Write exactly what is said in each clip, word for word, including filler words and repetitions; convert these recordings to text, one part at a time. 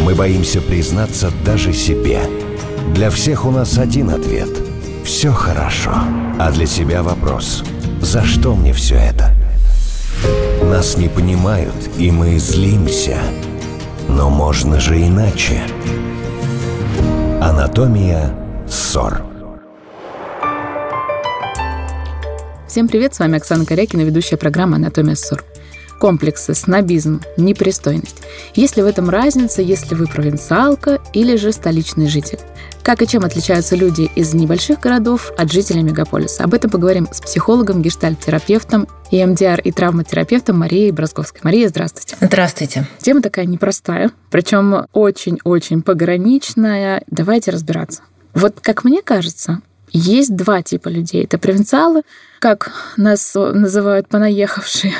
Мы боимся признаться даже себе. Для всех у нас один ответ – все хорошо. А для себя вопрос – за что мне все это? Нас не понимают, и мы злимся. Но можно же иначе. Анатомия ссор. Всем привет, с вами Оксана Корякина, ведущая программы «Анатомия ссор». Комплексы, снобизм, непристойность. Есть ли в этом разница, если вы провинциалка или же столичный житель? Как и чем отличаются люди из небольших городов от жителей мегаполиса? Об этом поговорим с психологом, гештальт-терапевтом, и эм ди ар и травматерапевтом Марией Бросковской. Мария, здравствуйте. Здравствуйте. Тема такая непростая, причем очень-очень пограничная. Давайте разбираться. Вот как мне кажется, есть два типа людей. Это провинциалы, как нас называют понаехавшие,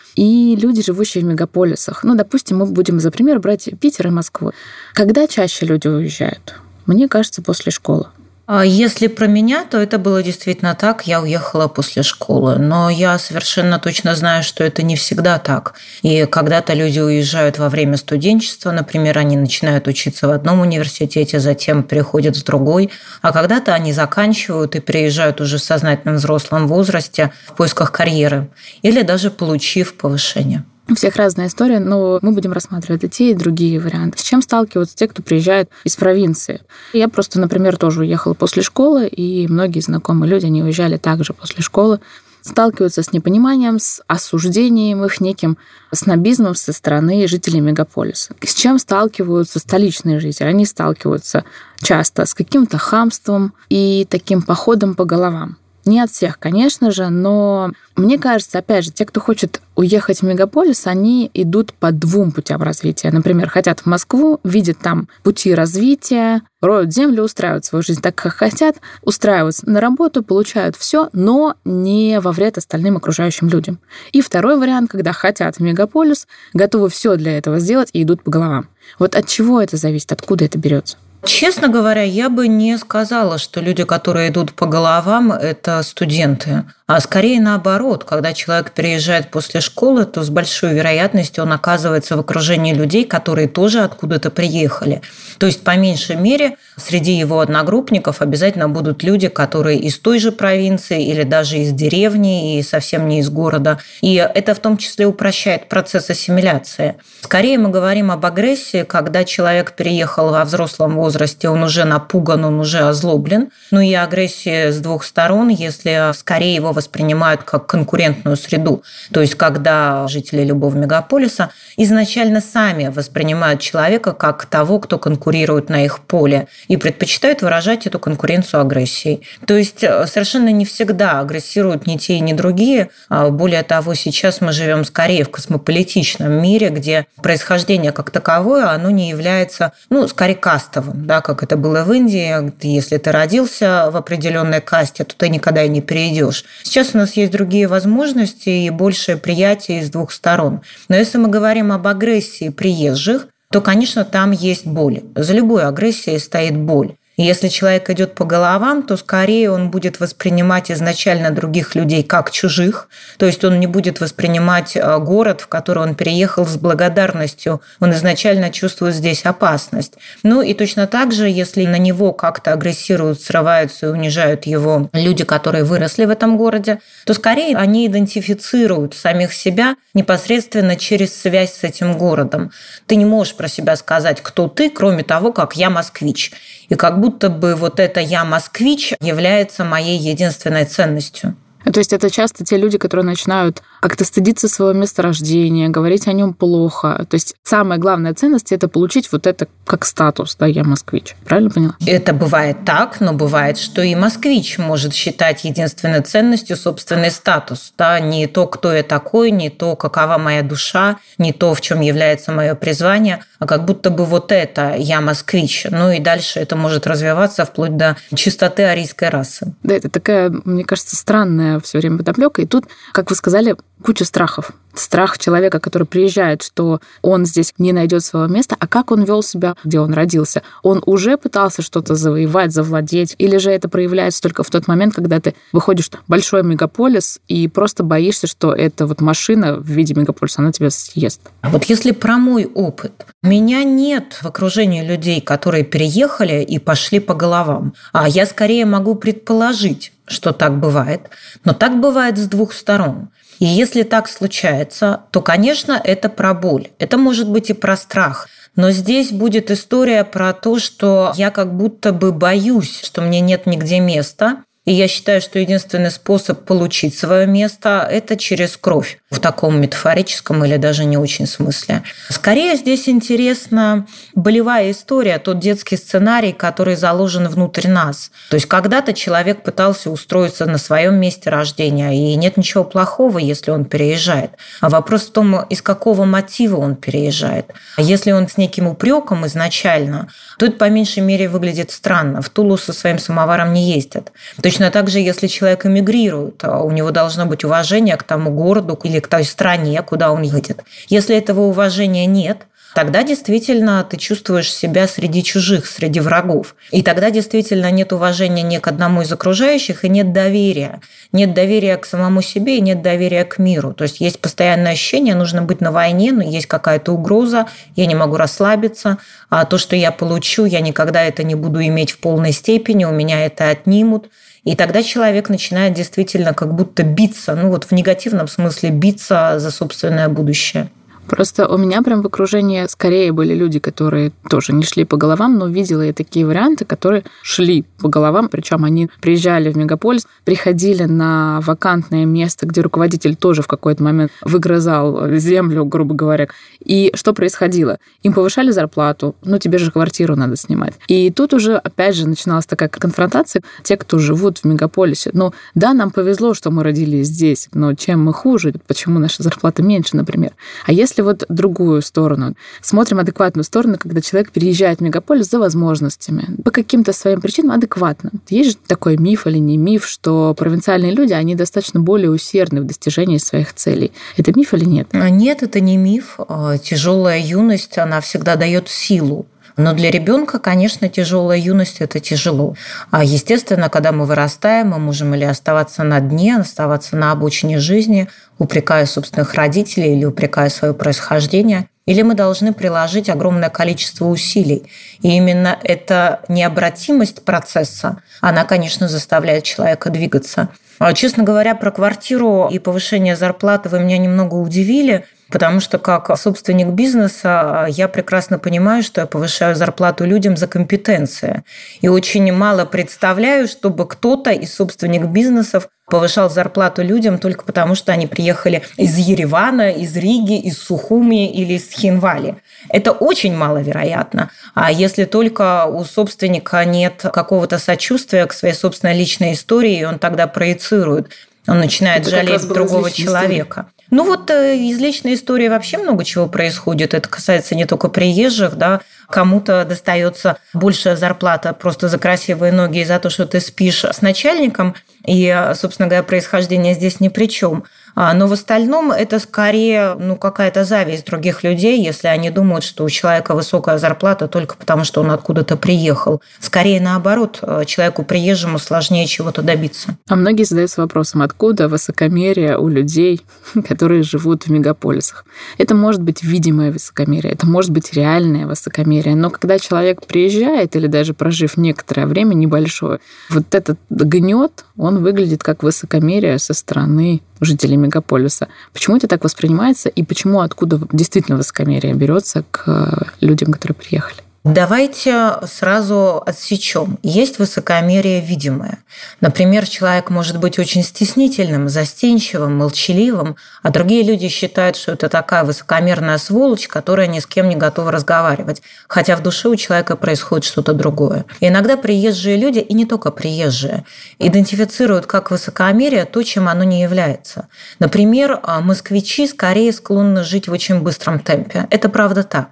и люди, живущие в мегаполисах. Ну, допустим, мы будем за пример брать Питер и Москву. Когда чаще люди уезжают? Мне кажется, после школы. Если про меня, то это было действительно так. Я уехала после школы. Но я совершенно точно знаю, что это не всегда так. И когда-то люди уезжают во время студенчества, например, они начинают учиться в одном университете, затем переходят в другой. А когда-то они заканчивают и приезжают уже в сознательном взрослом возрасте в поисках карьеры или даже получив повышение. У всех разная история, но мы будем рассматривать и те, и другие варианты. С чем сталкиваются те, кто приезжает из провинции? Я просто, например, тоже уехала после школы, и многие знакомые люди, они уезжали также после школы, сталкиваются с непониманием, с осуждением их, неким снобизмом со стороны жителей мегаполиса. С чем сталкиваются столичные жители? Они сталкиваются часто с каким-то хамством и таким походом по головам. Не от всех, конечно же, но мне кажется, опять же, те, кто хочет уехать в мегаполис, они идут по двум путям развития. Например, хотят в Москву, видят там пути развития, роют землю, устраивают свою жизнь так, как хотят, устраиваются на работу, получают все, но не во вред остальным окружающим людям. И второй вариант, когда хотят в мегаполис, готовы все для этого сделать и идут по головам. Вот от чего это зависит, откуда это берется? Честно говоря, я бы не сказала, что люди, которые идут по головам, это студенты. А скорее наоборот, когда человек переезжает после школы, то с большой вероятностью он оказывается в окружении людей, которые тоже откуда-то приехали. То есть, по меньшей мере, среди его одногруппников обязательно будут люди, которые из той же провинции или даже из деревни и совсем не из города. И это в том числе упрощает процесс ассимиляции. Скорее мы говорим об агрессии, когда человек переехал во взрослом возрасте, он уже напуган, он уже озлоблен. Ну и агрессия с двух сторон, если скорее его воспринимают как конкурентную среду. То есть, когда жители любого мегаполиса изначально сами воспринимают человека как того, кто конкурирует на их поле, и предпочитают выражать эту конкуренцию агрессией. То есть, совершенно не всегда агрессируют ни те, ни другие. Более того, сейчас мы живем скорее в космополитичном мире, где происхождение как таковое, оно не является, ну, скорее кастовым, да, как это было в Индии. Если ты родился в определенной касте, то ты никогда и не перейдешь. Сейчас у нас есть другие возможности и большее приятие с двух сторон. Но если мы говорим об агрессии приезжих, то, конечно, там есть боль. За любой агрессией стоит боль. И если человек идет по головам, то скорее он будет воспринимать изначально других людей как чужих. То есть он не будет воспринимать город, в который он переехал, с благодарностью. Он изначально чувствует здесь опасность. Ну и точно так же, если на него как-то агрессируют, срываются и унижают его люди, которые выросли в этом городе, то скорее они идентифицируют самих себя непосредственно через связь с этим городом. Ты не можешь про себя сказать, кто ты, кроме того, как я москвич. И как будто бы вот это «я москвич» является моей единственной ценностью. То есть это часто те люди, которые начинают как-то стыдиться своего места рождения, говорить о нем плохо. То есть самая главная ценность – это получить вот это как статус, да, я москвич. Правильно поняла? Это бывает так, но бывает, что и москвич может считать единственной ценностью собственный статус. Да? Не то, кто я такой, не то, какова моя душа, не то, в чем является мое призвание, а как будто бы вот это я москвич. Ну и дальше это может развиваться вплоть до чистоты арийской расы. Да, это такая, мне кажется, странная все время подоплека. И тут, как вы сказали, куча страхов. Страх человека, который приезжает, что он здесь не найдет своего места, а как он вел себя, где он родился. Он уже пытался что-то завоевать, завладеть, или же это проявляется только в тот момент, когда ты выходишь в большой мегаполис и просто боишься, что эта вот машина в виде мегаполиса, она тебя съест. А вот если про мой опыт. Меня нет в окружении людей, которые переехали и пошли по головам. А я скорее могу предположить, что так бывает. Но так бывает с двух сторон. И если так случается, то, конечно, это про боль. Это может быть и про страх. Но здесь будет история про то, что я как будто бы боюсь, что мне нет нигде места. И я считаю, что единственный способ получить свое место – это через кровь. В таком метафорическом или даже не очень смысле. Скорее здесь интересна болевая история, тот детский сценарий, который заложен внутрь нас. То есть когда-то человек пытался устроиться на своем месте рождения, и нет ничего плохого, если он переезжает. А вопрос в том, из какого мотива он переезжает. Если он с неким упреком изначально, то это по меньшей мере выглядит странно. В Тулу со своим самоваром не ездят. Точно так же, если человек эмигрирует, у него должно быть уважение к тому городу или к той стране, куда он едет. Если этого уважения нет, тогда действительно ты чувствуешь себя среди чужих, среди врагов. И тогда действительно нет уважения ни к одному из окружающих, и нет доверия. Нет доверия к самому себе, и нет доверия к миру. То есть есть постоянное ощущение, нужно быть на войне, но есть какая-то угроза, я не могу расслабиться, а то, что я получу, я никогда это не буду иметь в полной степени, у меня это отнимут. И тогда человек начинает действительно как будто биться, ну вот в негативном смысле биться за собственное будущее. Просто у меня прям в окружении скорее были люди, которые тоже не шли по головам, но видела я такие варианты, которые шли по головам, причем они приезжали в мегаполис, приходили на вакантное место, где руководитель тоже в какой-то момент выгрызал землю, грубо говоря. И что происходило? Им повышали зарплату, ну тебе же квартиру надо снимать. И тут уже, опять же, начиналась такая конфронтация. Те, кто живут в мегаполисе, ну да, нам повезло, что мы родились здесь, но чем мы хуже, почему наша зарплата меньше, например. А если Если вот другую сторону, смотрим адекватную сторону, когда человек переезжает в мегаполис за возможностями, по каким-то своим причинам адекватно. Есть же такой миф или не миф, что провинциальные люди, они достаточно более усердны в достижении своих целей. Это миф или нет? Нет, это не миф. Тяжелая юность, она всегда дает силу. Но для ребенка, конечно, тяжелая юность – это тяжело. А естественно, когда мы вырастаем, мы можем или оставаться на дне, оставаться на обочине жизни, упрекая собственных родителей или упрекая свое происхождение, или мы должны приложить огромное количество усилий. И именно эта необратимость процесса, она, конечно, заставляет человека двигаться. Честно говоря, про квартиру и повышение зарплаты вы меня немного удивили, потому что как собственник бизнеса я прекрасно понимаю, что я повышаю зарплату людям за компетенции. И очень мало представляю, чтобы кто-то из собственников бизнесов повышал зарплату людям только потому, что они приехали из Еревана, из Риги, из Сухуми или из Хинвали. Это очень маловероятно. А если только у собственника нет какого-то сочувствия к своей собственной личной истории, он тогда проецирует, он начинает это жалеть другого человека. История. Ну вот из личной истории вообще много чего происходит. Это касается не только приезжих, да. Кому-то достается большая зарплата просто за красивые ноги и за то, что ты спишь с начальником. И, собственно говоря, происхождение здесь ни при чем. Но в остальном это скорее ну, какая-то зависть других людей, если они думают, что у человека высокая зарплата только потому, что он откуда-то приехал. Скорее наоборот, человеку приезжему сложнее чего-то добиться. А многие задаются вопросом, откуда высокомерие у людей, которые живут в мегаполисах. Это может быть видимое высокомерие, это может быть реальное высокомерие. Но когда человек приезжает, или даже прожив некоторое время небольшое, вот этот гнет, он выглядит как высокомерие со стороны жителей мегаполиса. Почему это так воспринимается и почему, откуда действительно высокомерие берется к людям, которые приехали? Давайте сразу отсечем. Есть высокомерие видимое. Например, человек может быть очень стеснительным, застенчивым, молчаливым, а другие люди считают, что это такая высокомерная сволочь, которая ни с кем не готова разговаривать, хотя в душе у человека происходит что-то другое. И иногда приезжие люди, и не только приезжие, идентифицируют как высокомерие то, чем оно не является. Например, москвичи скорее склонны жить в очень быстром темпе. Это правда так.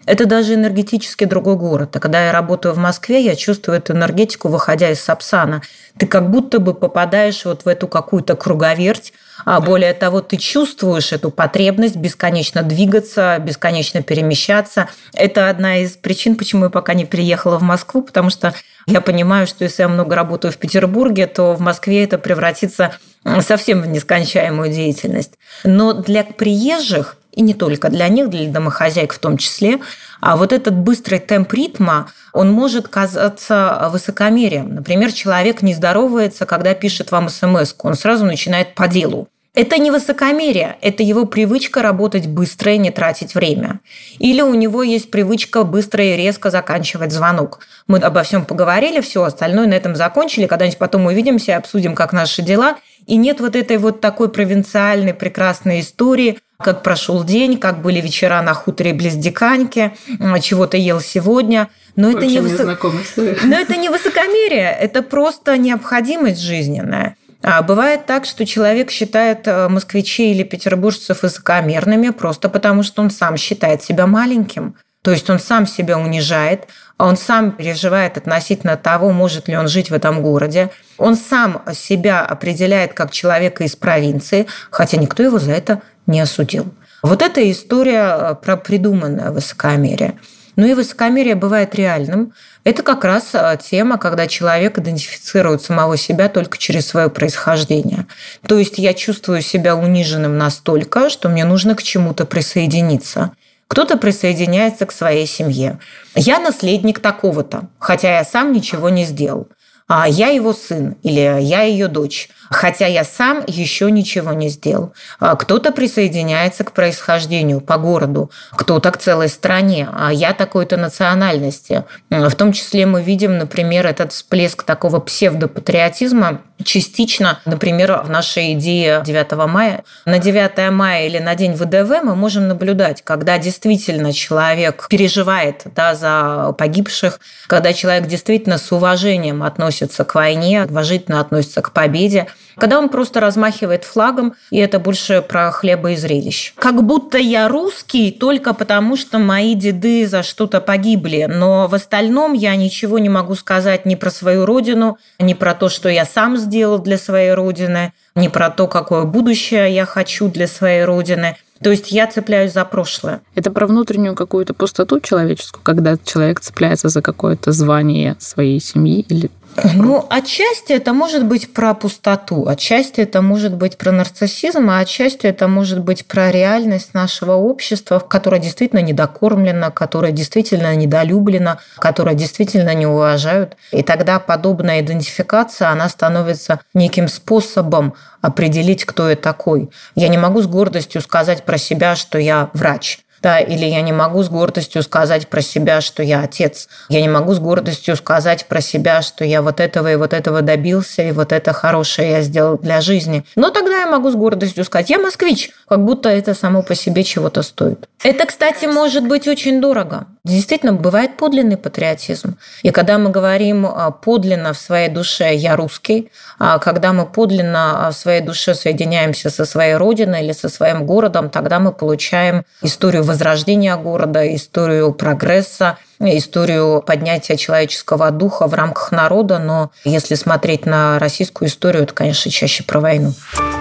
Это даже энергетически другой город. А когда я работаю в Москве, я чувствую эту энергетику, выходя из Сапсана. Ты как будто бы попадаешь вот в эту какую-то круговерть. А более того, ты чувствуешь эту потребность бесконечно двигаться, бесконечно перемещаться. Это одна из причин, почему я пока не переехала в Москву, потому что я понимаю, что если я много работаю в Петербурге, то в Москве это превратится совсем в нескончаемую деятельность. Но для приезжих, и не только для них, для домохозяек в том числе, а вот этот быстрый темп ритма, он может казаться высокомерием. Например, человек не здоровается, когда пишет вам смс-ку, он сразу начинает по делу. Это не высокомерие, это его привычка работать быстро и не тратить время. Или у него есть привычка быстро и резко заканчивать звонок. Мы обо всем поговорили, все остальное на этом закончили, когда-нибудь потом увидимся и обсудим, как наши дела. И нет вот этой вот такой провинциальной прекрасной истории, как прошел день, как были вечера на хуторе близ Диканьки, чего ты ел сегодня. Но это, не высо... Но это не высокомерие, это просто необходимость жизненная. А бывает так, что человек считает москвичей или петербуржцев высокомерными просто потому, что он сам считает себя маленьким. То есть он сам себя унижает, он сам переживает относительно того, может ли он жить в этом городе. Он сам себя определяет как человека из провинции, хотя никто его за это не осудил. Вот эта история про придуманное высокомерие. Ну и высокомерие бывает реальным. Это как раз тема, когда человек идентифицирует самого себя только через свое происхождение. То есть я чувствую себя униженным настолько, что мне нужно к чему-то присоединиться. Кто-то присоединяется к своей семье. Я наследник такого-то, хотя я сам ничего не сделал. А я его сын или я ее дочь, хотя я сам еще ничего не сделал. Кто-то присоединяется к происхождению по городу, кто-то к целой стране, а я такой-то национальности. В том числе мы видим, например, этот всплеск такого псевдопатриотизма частично, например, в нашей идее девятого мая. На девятое мая или на день вэ дэ вэ мы можем наблюдать, когда действительно человек переживает, да, за погибших, когда человек действительно с уважением относится к войне, уважительно относится к победе, когда он просто размахивает флагом, и это больше про хлеба и зрелищ. Как будто я русский только потому, что мои деды за что-то погибли, но в остальном я ничего не могу сказать ни про свою родину, ни про то, что я сам сделал для своей родины, ни про то, какое будущее я хочу для своей родины. То есть я цепляюсь за прошлое. Это про внутреннюю какую-то пустоту человеческую, когда человек цепляется за какое-то звание своей семьи или... Ну, отчасти это может быть про пустоту, отчасти это может быть про нарциссизм, а отчасти это может быть про реальность нашего общества, которое действительно недокормлено, которое действительно недолюблено, которое действительно не уважают. И тогда подобная идентификация, она становится неким способом определить, кто я такой. Я не могу с гордостью сказать про себя, что я врач. Да, или я не могу с гордостью сказать про себя, что я отец. Я не могу с гордостью сказать про себя, что я вот этого и вот этого добился, и вот это хорошее я сделал для жизни. Но тогда я могу с гордостью сказать, я москвич, как будто это само по себе чего-то стоит. Это, кстати, может быть очень дорого. Действительно, бывает подлинный патриотизм. И когда мы говорим подлинно в своей душе «я русский», когда мы подлинно в своей душе соединяемся со своей родиной или со своим городом, тогда мы получаем историю возрождения города, историю прогресса, историю поднятия человеческого духа в рамках народа. Но если смотреть на российскую историю, это, конечно, чаще про войну.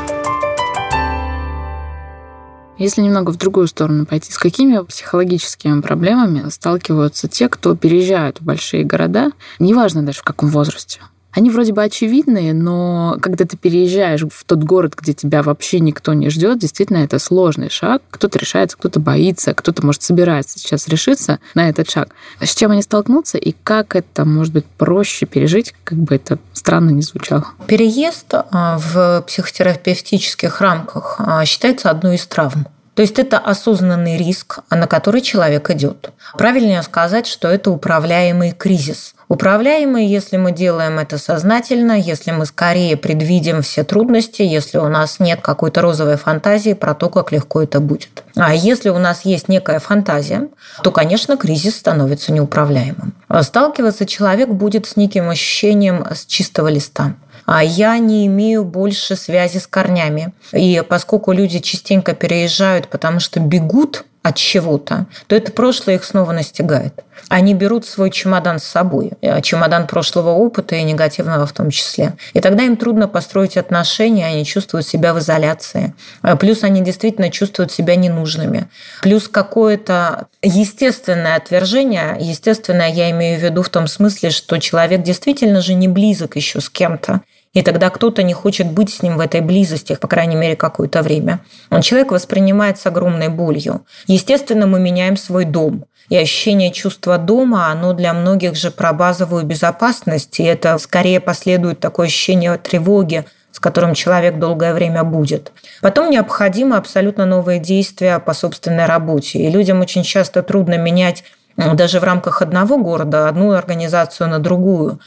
Если немного в другую сторону пойти, с какими психологическими проблемами сталкиваются те, кто переезжают в большие города, неважно даже в каком возрасте? Они вроде бы очевидные, но когда ты переезжаешь в тот город, где тебя вообще никто не ждет, действительно, это сложный шаг. Кто-то решается, кто-то боится, кто-то, может, собирается сейчас решиться на этот шаг. С чем они столкнутся и как это, может быть, проще пережить, как бы это странно ни звучало? Переезд в психотерапевтических рамках считается одной из травм. То есть это осознанный риск, на который человек идет. Правильнее сказать, что это управляемый кризис. Управляемый, если мы делаем это сознательно, если мы скорее предвидим все трудности, если у нас нет какой-то розовой фантазии про то, как легко это будет. А если у нас есть некая фантазия, то, конечно, кризис становится неуправляемым. Сталкиваться человек будет с неким ощущением с чистого листа. А я не имею больше связи с корнями. И поскольку люди частенько переезжают, потому что бегут от чего-то, то это прошлое их снова настигает. Они берут свой чемодан с собой, чемодан прошлого опыта и негативного в том числе. И тогда им трудно построить отношения, они чувствуют себя в изоляции. Плюс они действительно чувствуют себя ненужными. Плюс какое-то естественное отвержение, естественное я имею в виду в том смысле, что человек действительно же не близок еще с кем-то. И тогда кто-то не хочет быть с ним в этой близости, по крайней мере, какое-то время. Он человек воспринимает с огромной болью. Естественно, мы меняем свой дом. И ощущение чувства дома, оно для многих же про базовую безопасность. И это скорее последует такое ощущение тревоги, с которым человек долгое время будет. Потом необходимы абсолютно новые действия по собственной работе. И людям очень часто трудно менять даже в рамках одного города, одну организацию на другую.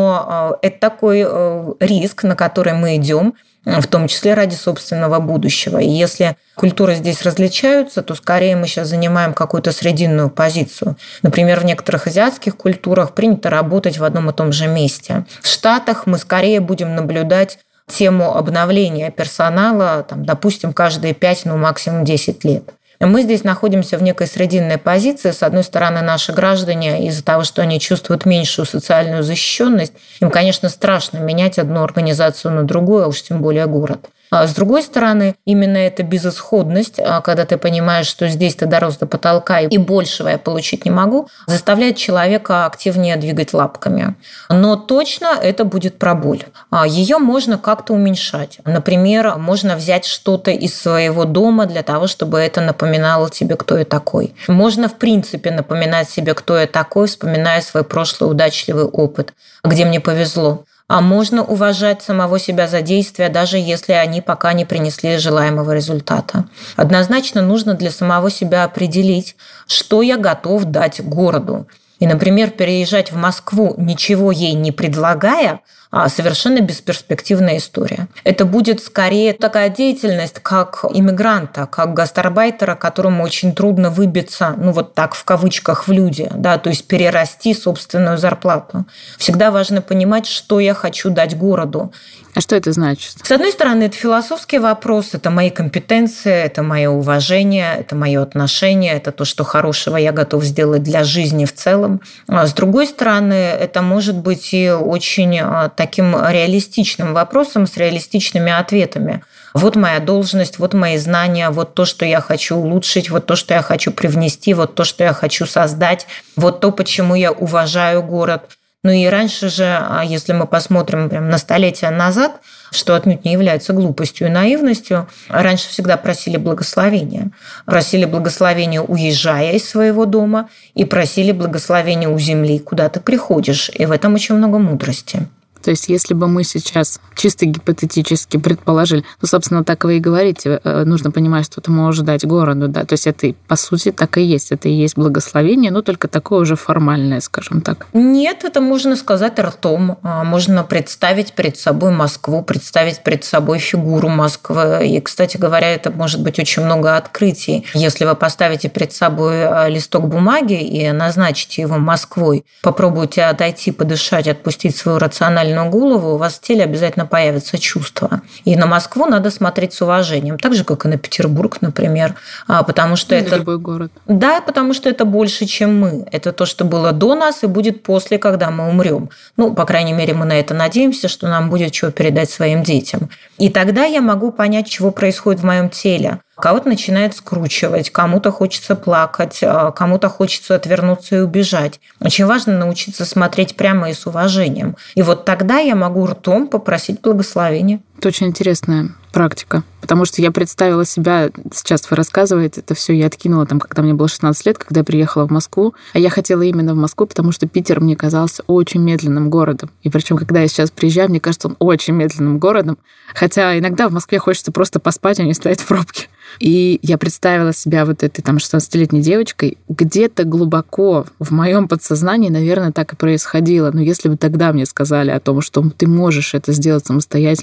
Но это такой риск, на который мы идем, в том числе ради собственного будущего. И если культуры здесь различаются, то скорее мы сейчас занимаем какую-то срединную позицию. Например, в некоторых азиатских культурах принято работать в одном и том же месте. В Штатах мы скорее будем наблюдать тему обновления персонала, там, допустим, каждые пять, ну максимум десять лет. Мы здесь находимся в некой срединной позиции. С одной стороны, наши граждане из-за того, что они чувствуют меньшую социальную защищенность, им, конечно, страшно менять одну организацию на другую, а уж тем более город. А с другой стороны, именно эта безысходность, когда ты понимаешь, что здесь ты дорос до потолка и большего я получить не могу, заставляет человека активнее двигать лапками. Но точно это будет про боль. Ее можно как-то уменьшать. Например, можно взять что-то из своего дома для того, чтобы это напоминало тебе, кто я такой. Можно, в принципе, напоминать себе, кто я такой, вспоминая свой прошлый удачливый опыт, где мне повезло. А можно уважать самого себя за действия, даже если они пока не принесли желаемого результата. Однозначно нужно для самого себя определить, что я готов дать городу. И, например, переезжать в Москву, ничего ей не предлагая, совершенно бесперспективная история. Это будет скорее такая деятельность, как иммигранта, как гастарбайтера, которому очень трудно выбиться, ну вот так в кавычках, в люди, да, то есть перерасти собственную зарплату. Всегда важно понимать, что я хочу дать городу. А что это значит? С одной стороны, это философский вопрос, это мои компетенции, это мое уважение, это мое отношение, это то, что хорошего я готов сделать для жизни в целом. А с другой стороны, это может быть и очень таким реалистичным вопросом с реалистичными ответами. Вот моя должность, вот мои знания, вот то, что я хочу улучшить, вот то, что я хочу привнести, вот то, что я хочу создать, вот то, почему я уважаю город. Ну и раньше же, если мы посмотрим прям на столетия назад, что отнюдь не является глупостью и наивностью, раньше всегда просили благословения. Просили благословения, уезжая из своего дома, и просили благословения у земли, куда ты приходишь. И в этом очень много мудрости. То есть, если бы мы сейчас чисто гипотетически предположили, ну, собственно, так вы и говорите, нужно понимать, что ты можешь дать городу, да, то есть это, по сути, так и есть, это и есть благословение, но только такое уже формальное, скажем так. Нет, это можно сказать ртом, можно представить перед собой Москву, представить перед собой фигуру Москвы, и, кстати говоря, это может быть очень много открытий. Если вы поставите перед собой листок бумаги и назначите его Москвой, попробуйте отойти, подышать, отпустить свою рациональную голову, у вас в теле обязательно появится чувство. И на Москву надо смотреть с уважением, так же, как и на Петербург, например, потому что Или это... любой город. Да, потому что это больше, чем мы. Это то, что было до нас и будет после, когда мы умрем. Ну, по крайней мере, мы на это надеемся, что нам будет чего передать своим детям. И тогда я могу понять, чего происходит в моем теле. Кого-то начинает скручивать, кому-то хочется плакать, кому-то хочется отвернуться и убежать. Очень важно научиться смотреть прямо и с уважением. И вот тогда я могу ртом попросить благословения. Это очень интересная практика, потому что я представила себя, сейчас вы рассказываете, это все я откинула, там, когда мне было шестнадцать лет, когда я приехала в Москву, а я хотела именно в Москву, потому что Питер мне казался очень медленным городом. И причем, когда я сейчас приезжаю, мне кажется, он очень медленным городом, хотя иногда в Москве хочется просто поспать, а не стоять в пробке. И я представила себя вот этой там шестнадцатилетней девочкой. Где-то глубоко в моем подсознании, наверное, так и происходило. Но если бы тогда мне сказали о том, что ты можешь это сделать самостоятельно и представить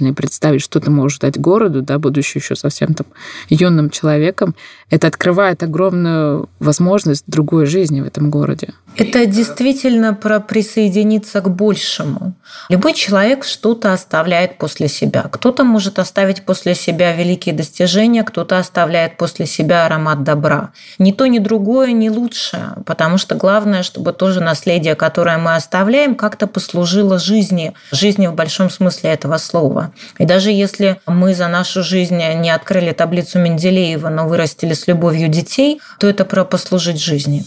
представить, что ты можешь дать городу, да, будучи еще совсем там юным человеком, это открывает огромную возможность другой жизни в этом городе. Это действительно про присоединиться к большему. Любой человек что-то оставляет после себя. Кто-то может оставить после себя великие достижения, кто-то оставляет после себя аромат добра. Ни то, ни другое не лучше, потому что главное, чтобы тоже наследие, которое мы оставляем, как-то послужило жизни, жизни в большом смысле этого слова. И даже если мы за нашу жизнь не открыли таблицу Менделеева, но вырастили с любовью детей, то это про послужить жизни.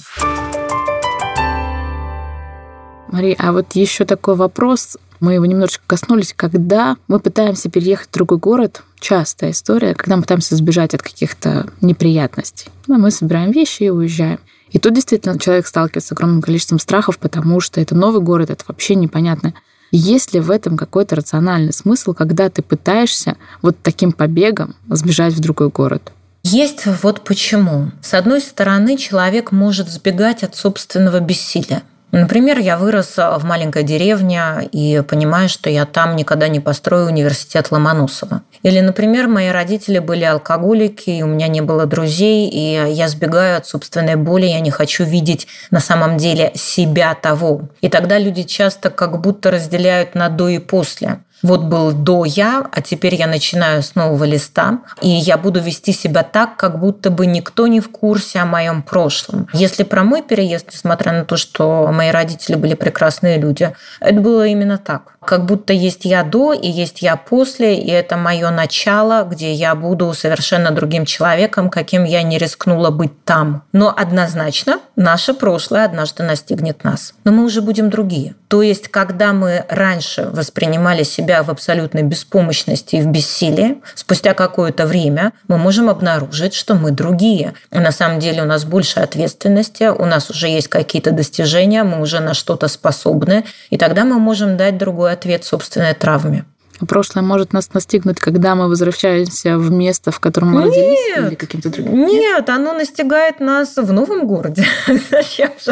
Мария, а вот еще такой вопрос, мы его немножечко коснулись, когда мы пытаемся переехать в другой город, частая история, когда мы пытаемся сбежать от каких-то неприятностей. Ну, мы собираем вещи и уезжаем. И тут действительно человек сталкивается с огромным количеством страхов, потому что это новый город, это вообще непонятно. Есть ли в этом какой-то рациональный смысл, когда ты пытаешься вот таким побегом сбежать в другой город? Есть вот почему. С одной стороны, человек может сбегать от собственного бессилия. Например, я вырос в маленькой деревне и понимаю, что я там никогда не построю университет Ломоносова. Или, например, мои родители были алкоголики, и у меня не было друзей, и я сбегаю от собственной боли, я не хочу видеть на самом деле себя того. И тогда люди часто как будто разделяют на до и после. Вот был до я, а теперь я начинаю с нового листа, и я буду вести себя так, как будто бы никто не в курсе о моем прошлом. Если про мой переезд, несмотря на то, что мои родители были прекрасные люди, это было именно так. Как будто есть я до и есть я после, и это мое начало, где я буду совершенно другим человеком, каким я не рискнула быть там. Но однозначно наше прошлое однажды настигнет нас. Но мы уже будем другие. То есть, когда мы раньше воспринимали себя в абсолютной беспомощности и в бессилии, спустя какое-то время мы можем обнаружить, что мы другие. И на самом деле у нас больше ответственности, у нас уже есть какие-то достижения, мы уже на что-то способны, и тогда мы можем дать другой ответ собственной травме. Прошлое может нас настигнуть, когда мы возвращаемся в место, в котором мы родились, нет, или каким-то другим? Нет, оно настигает нас в новом городе. Зачем же?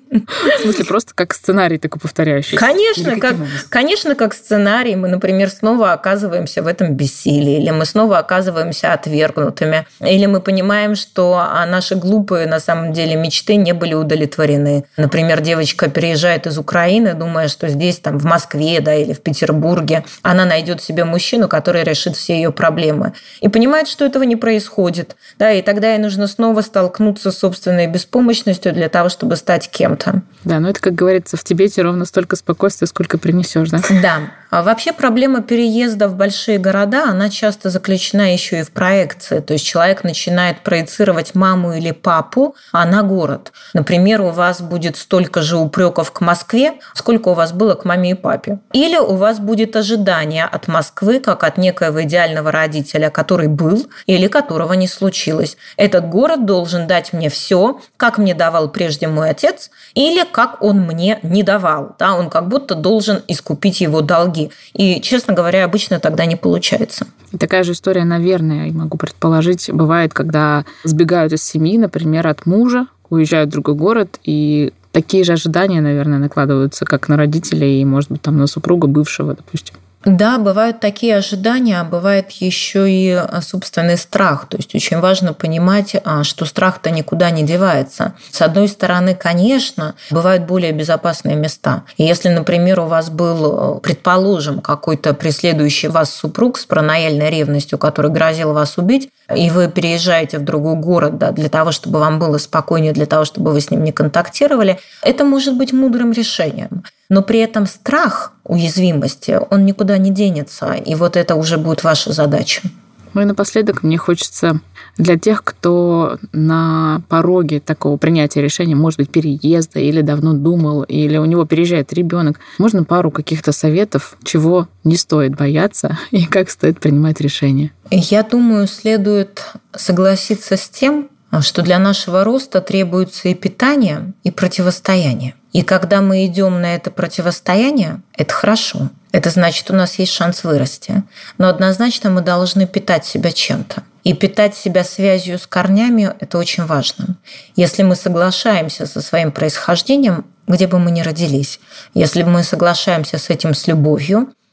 В смысле, просто как сценарий такой повторяющийся? Конечно, как, конечно, как сценарий. Мы, например, снова оказываемся в этом бессилии, или мы снова оказываемся отвергнутыми, или мы понимаем, что наши глупые, на самом деле, мечты не были удовлетворены. Например, девочка переезжает из Украины, думая, что здесь, там, в Москве, да, или в Петербурге, она найдет себе мужчину, который решит все ее проблемы. И понимает, что этого не происходит. Да, и тогда ей нужно снова столкнуться с собственной беспомощностью для того, чтобы стать кем-то. Да, но это, как говорится, в Тибете ровно столько спокойствия, сколько принесешь, да? Да. А вообще проблема переезда в большие города, она часто заключена еще и в проекции. То есть человек начинает проецировать маму или папу на город. Например, у вас будет столько же упреков к Москве, сколько у вас было к маме и папе. Или у вас будет ожидание от Москвы, как от некоего идеального родителя, который был или которого не случилось. Этот город должен дать мне все, как мне давал прежде мой отец, или как он мне не давал. Да, он как будто должен искупить его долги. И, честно говоря, обычно тогда не получается. И такая же история, наверное, я могу предположить, бывает, когда сбегают из семьи, например, от мужа, уезжают в другой город, и такие же ожидания, наверное, накладываются как на родителей и, может быть, там на супруга бывшего, допустим. Да, бывают такие ожидания, а бывает еще и собственный страх. То есть очень важно понимать, что страх-то никуда не девается. С одной стороны, конечно, бывают более безопасные места. И если, например, у вас был, предположим, какой-то преследующий вас супруг с паранояльной ревностью, который грозил вас убить, и вы переезжаете в другой город, да, для того, чтобы вам было спокойнее, для того, чтобы вы с ним не контактировали, это может быть мудрым решением. Но при этом страх уязвимости, он никуда не денется. И вот это уже будет ваша задача. Ну и напоследок мне хочется для тех, кто на пороге такого принятия решения, может быть, переезда, или давно думал, или у него переезжает ребенок, можно пару каких-то советов, чего не стоит бояться и как стоит принимать решения? Я думаю, следует согласиться с тем, что для нашего роста требуется и питание, и противостояние. И когда мы идем на это противостояние, это хорошо. Это значит, у нас есть шанс вырасти. Но однозначно мы должны питать себя чем-то. И питать себя связью с корнями – это очень важно. Если мы соглашаемся со своим происхождением, где бы мы ни родились, если мы соглашаемся с этим с любовью,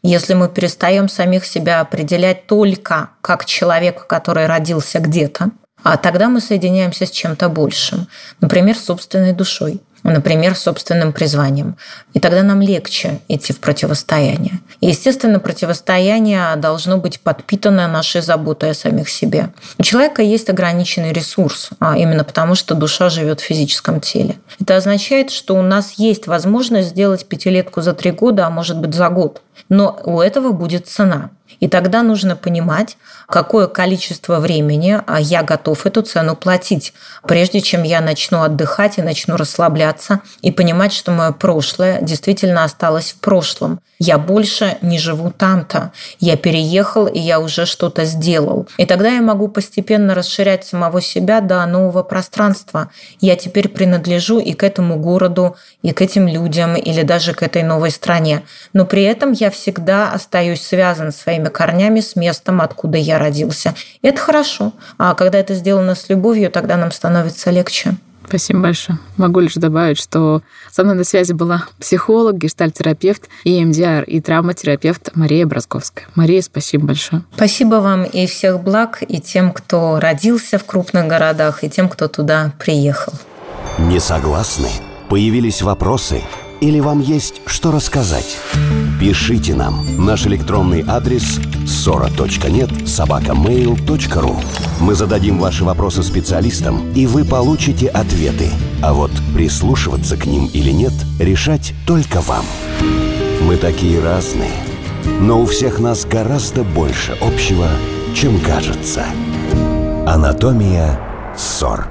Если мы перестаем самих себя определять только как человека, который родился где-то, а тогда мы соединяемся с чем-то большим, например, с собственной душой, например, с собственным призванием. И тогда нам легче идти в противостояние. И, естественно, противостояние должно быть подпитано нашей заботой о самих себе. У человека есть ограниченный ресурс, а именно потому, что душа живет в физическом теле. Это означает, что у нас есть возможность сделать пятилетку за три года, а может быть за год. Но у этого будет цена. И тогда нужно понимать, какое количество времени я готов эту цену платить, прежде чем я начну отдыхать и начну расслабляться и понимать, что мое прошлое действительно осталось в прошлом. Я больше не живу там-то. Я переехал, и я уже что-то сделал. И тогда я могу постепенно расширять самого себя до нового пространства. Я теперь принадлежу и к этому городу, и к этим людям, или даже к этой новой стране. Но при этом я всегда остаюсь связан своими корнями с местом, откуда я родился. И это хорошо. А когда это сделано с любовью, тогда нам становится легче. Спасибо большое. Могу лишь добавить, что со мной на связи была психолог, гештальт-терапевт, и эм ди ар, и травматерапевт Мария Бросковская. Мария, спасибо большое. Спасибо вам и всех благ, и тем, кто родился в крупных городах, и тем, кто туда приехал. Не согласны? Появились вопросы? Или вам есть что рассказать? Пишите нам. Наш электронный адрес ссора точка нет собака мейл точка ру. Мы зададим ваши вопросы специалистам, и вы получите ответы. А вот прислушиваться к ним или нет, решать только вам. Мы такие разные, но у всех нас гораздо больше общего, чем кажется. Анатомия ссор.